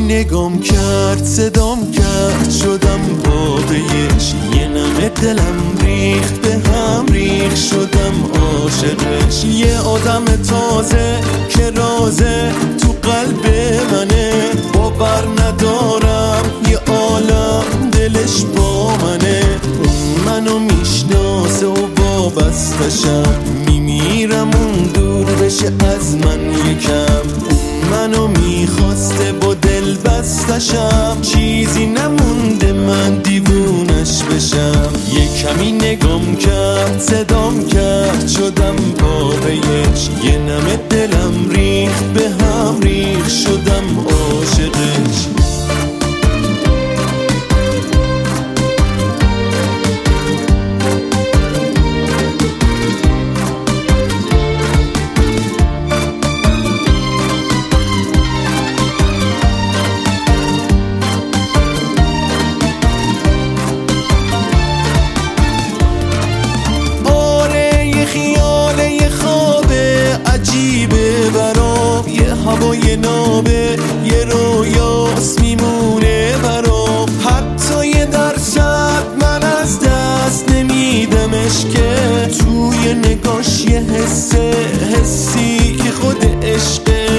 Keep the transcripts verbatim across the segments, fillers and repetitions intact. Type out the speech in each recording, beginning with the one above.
نگام کرد صدام کرد شدم بابیش، یه نمه دلم ریخت به هم ریخت شدم عاشقش. یه آدم تازه که رازه تو قلب منه، باور ندارم یه عالم دلش با منه. اون منو میشناسه و وابستشم، میمیرم اون دور بشه از من یکم. اون منو میخواسته با دل بستشم، چیزی نمونده من دیوونش بشم. یه کمی نگام کرد صدام کرد شدم بابیش، یه نمه دلم ریخت به هم ریخت شدم عاشقش. عجیبه برام یه هوای نابه، یه رویاست میمونه برام. حتی یه درصد من از دست نمیدمش که توی نگاش یه حسه حسی که خود عشقه.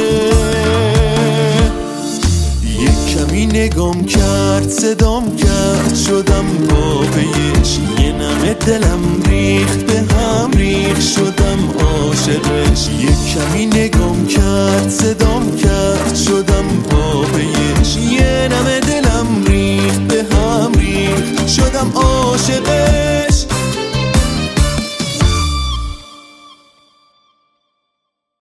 یه کمی نگام کرد صدام کرد شدم بابیش، یه نمه دلم ریخت به هم ریخت شدم عاشقش. یه کمی نگام کرد